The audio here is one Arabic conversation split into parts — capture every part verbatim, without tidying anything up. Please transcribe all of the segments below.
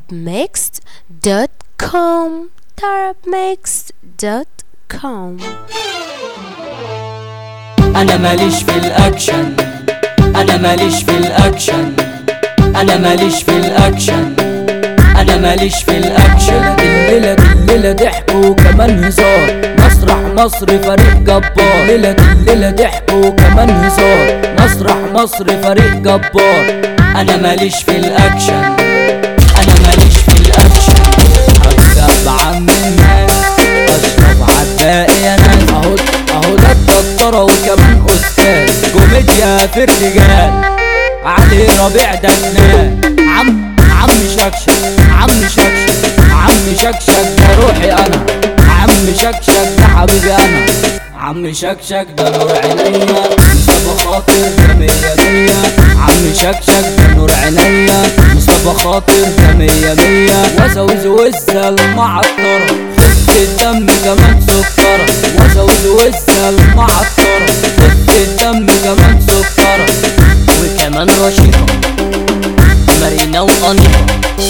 Mixed دوت كوم Mixed دوت كوم. انا ماليش في الاكشن، انا ماليش في الاكشن، انا ماليش في الاكشن، انا ماليش في الاكشن. الليلة الليلة ضحك وكمان هزار، مسرح مصر فريق جبار. ليلة الليلة ضحك وكمان هزار، مسرح مصر فريق جبار. انا ماليش في الاكشن، انا ماليش في الاكشن. هكذب عم الناس، اشرب عالباقي يا ناس. اهو اهو ده الدكتورة وكمان استاذ كوميديا في الرجال. علي ربيع ده جنان. عم عم شكشك، عم شكشك، عم شكشك ده روحي انا. عم شكشك ده حبيبي انا. عم شكشك ده نور عينيا، مصطفى خاطر ده مية مية. عم شكشك ده نور عينيا، مصطفى خاطر ده مية مية. وزوز وزة المعطرة، خفة الدم كمان سكرة. وزوز وزة المعطرة، خفة الدم كمان سكرة. وكمان رشيقة مارينا وأنيقة،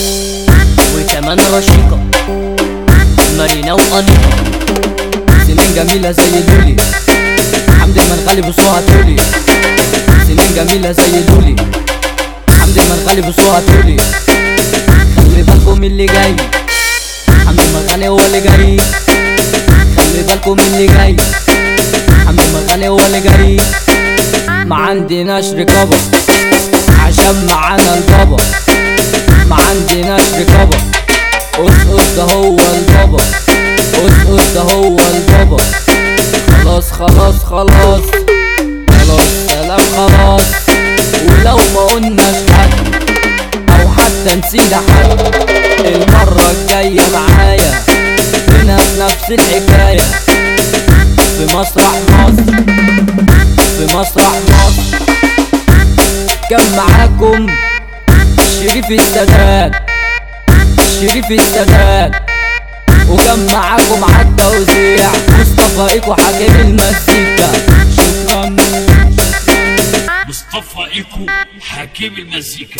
وكمان رشيقة مارينا وأنيقة. سنين جميلة زي لولي، حمد المنغلي بصوها تولي. سنين جميلة زي لولي، حمد المنغلي بصوها تولي. خلي بالكم من اللي جاي، حمد المنغلي هو اللي جاي. خلي بالكم من اللي جاي، حمد المنغلي هو اللي جاي. ما عندناش رقابة عشان معانا البابا، ما عندناش رقابة. قصقص ده هو البابا، قصقص ده هو البابا. خلاص خلاص خلاص خلاص سلام خلاص. ولو ما قلناش حد او حتى نسينا حد، المرة الجاية معايا هنا في نفس الحكاية. في مسرح مصر، في مسرح مصر. كان معاكم شريف السادات، شريف السادات. وكان معاكم عالتوزيع مصطفى ايكو حكيم المزيكا. شكرا مصطفى ايكو حكيم المزيكا.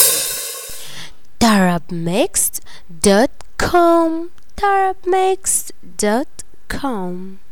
Mixed دوت كوم Mixed دوت كوم.